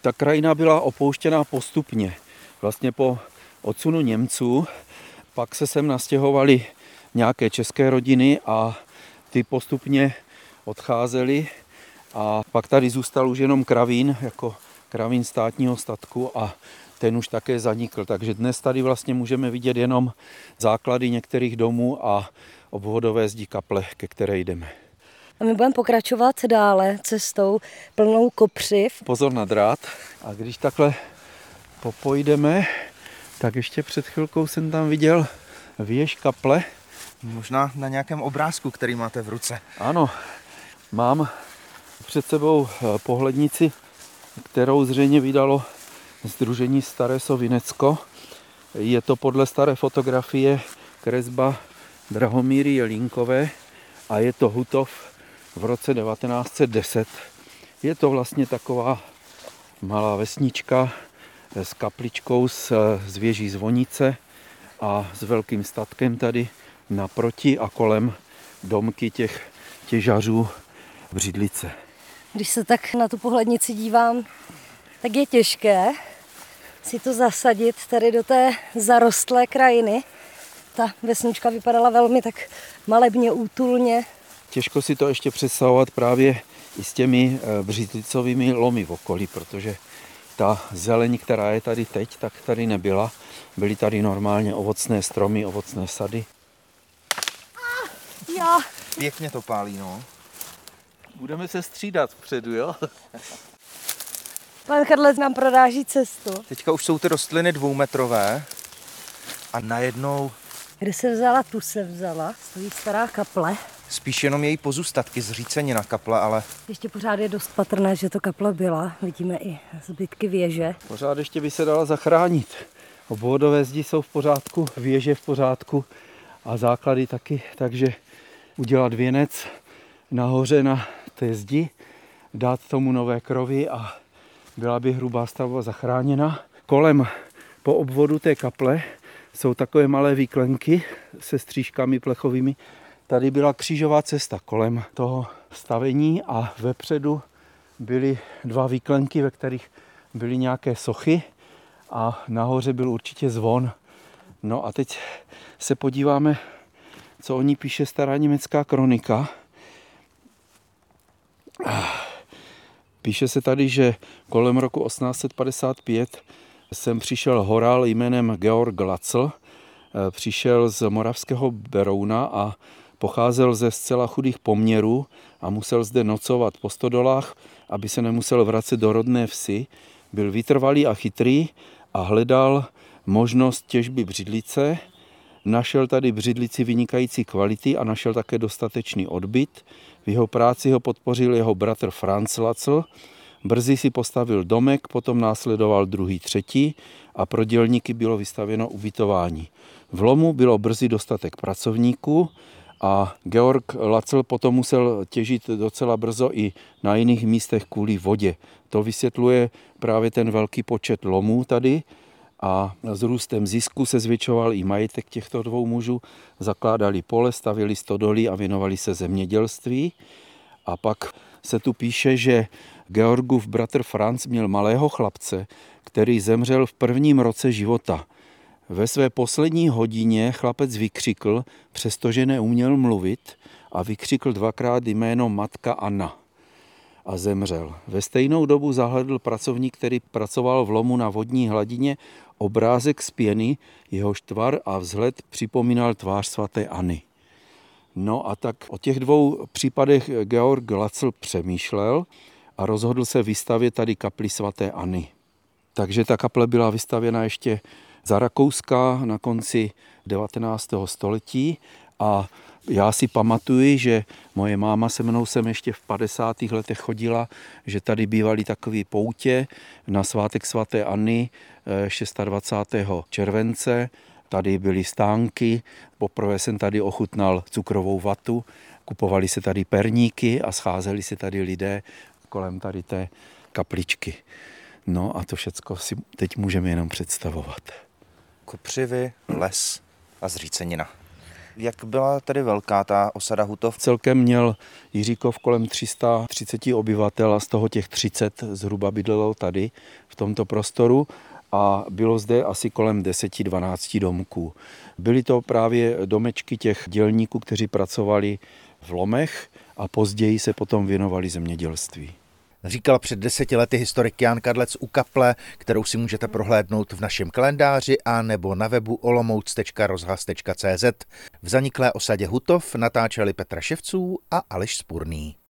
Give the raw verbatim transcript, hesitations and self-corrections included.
Ta krajina byla opouštěná postupně. Vlastně po odsunu Němců pak se sem nastěhovaly nějaké české rodiny a ty postupně odcházely a pak tady zůstal už jenom Kravín jako Kravín státního statku a ten už také zanikl. Takže dnes tady vlastně můžeme vidět jenom základy některých domů a obvodové zdi kaple, ke které jdeme. A my budeme pokračovat dále cestou plnou kopřiv. Pozor na drát. A když takhle popojdeme, tak ještě před chvilkou jsem tam viděl věž kaple. Možná na nějakém obrázku, který máte v ruce. Ano, mám před sebou pohlednici, kterou zřejmě vydalo Sdružení Staré Sovinecko. Je to podle staré fotografie kresba Drahomíry Jelínkové a je to Hutov v roce devatenáct set deset. Je to vlastně taková malá vesnička s kapličkou z, z věží zvonice a s velkým statkem tady naproti a kolem domky těch těžařů Břidlice. Když se tak na tu pohlednici dívám, tak je těžké si to zasadit tady do té zarostlé krajiny. Ta vesnička vypadala velmi tak malebně, útulně. Těžko si to ještě představovat právě i s těmi břidlicovými lomy v okolí, protože ta zeleň, která je tady teď, tak tady nebyla. Byly tady normálně ovocné stromy, ovocné sady. Ah, já. Pěkně to pálí, no. Budeme se střídat vpředu, jo? Pan Chadlec nám proráží cestu. Teďka už jsou ty rostliny dvoumetrové a najednou... Kde se vzala, tu se vzala, stojí stará kaple. Spíš jenom její pozůstatky, zřícenina kaple, ale... Ještě pořád je dost patrné, že to kaple byla. Vidíme i zbytky věže. Pořád ještě by se dala zachránit. Obvodové zdi jsou v pořádku, věže v pořádku a základy taky, takže udělat věnec nahoře na té zdi, dát tomu nové krovy a byla by hrubá stavba zachráněna. Kolem po obvodu té kaple jsou takové malé výklenky se střížkami plechovými. Tady byla křížová cesta kolem toho stavení a vepředu byly dva výklenky, ve kterých byly nějaké sochy a nahoře byl určitě zvon. No a teď se podíváme, co o ní píše stará německá kronika. Píše se tady, že kolem roku osmnáct set padesát pět sem přišel horál jménem Georg Lacl. Přišel z moravského Berouna a pocházel ze zcela chudých poměrů a musel zde nocovat po stodolách, aby se nemusel vracet do rodné vsi. Byl vytrvalý a chytrý a hledal možnost těžby břidlice. Našel tady břidlici vynikající kvality a našel také dostatečný odbyt. V jeho práci ho podpořil jeho bratr Franz Lacl. Brzy si postavil domek, potom následoval druhý, třetí a pro dělníky bylo vystavěno ubytování. V lomu bylo brzy dostatek pracovníků a Georg Lacl potom musel těžit docela brzo i na jiných místech kvůli vodě. To vysvětluje právě ten velký počet lomů tady a s růstem zisku se zvětšoval i majetek těchto dvou mužů. Zakládali pole, stavěli stodoly a věnovali se zemědělství. A pak se tu píše, že Georgův bratr Franz měl malého chlapce, který zemřel v prvním roce života. Ve své poslední hodině chlapec vykřikl, přestože neuměl mluvit, a vykřikl dvakrát jméno matka Anna a zemřel. Ve stejnou dobu zahledl pracovník, který pracoval v lomu na vodní hladině, obrázek z pěny, jehož tvar a vzhled připomínal tvář svaté Anny. No a tak o těch dvou případech Georg Lacl přemýšlel a rozhodl se vystavět tady kapli svaté Anny. Takže ta kaple byla vystavěna ještě za Rakouska na konci devatenáctého století a já si pamatuju, že moje máma se mnou sem ještě v padesátých letech chodila, že tady bývaly takové poutě na svátek svaté Anny dvacátého šestého července. Tady byly stánky, poprvé jsem tady ochutnal cukrovou vatu, kupovali se tady perníky a scházeli se tady lidé kolem tady té kapličky. No a to všecko si teď můžeme jenom představovat. Kopřivy, les a zřícenina. Jak byla tedy velká ta osada Hutov? Celkem měl Jiříkov kolem tři sta třicet obyvatel a z toho těch třicet zhruba bydlelo tady v tomto prostoru a bylo zde asi kolem deset dvanáct domků. Byly to právě domečky těch dělníků, kteří pracovali v lomech a později se potom věnovali zemědělství. Říkal před deseti lety historik Jan Kadlec u kaple, kterou si můžete prohlédnout v našem kalendáři a nebo na webu olomouc tečka rozhlas tečka cé zet. V zaniklé osadě Hutov natáčeli Petra Ševců a Aleš Spurný.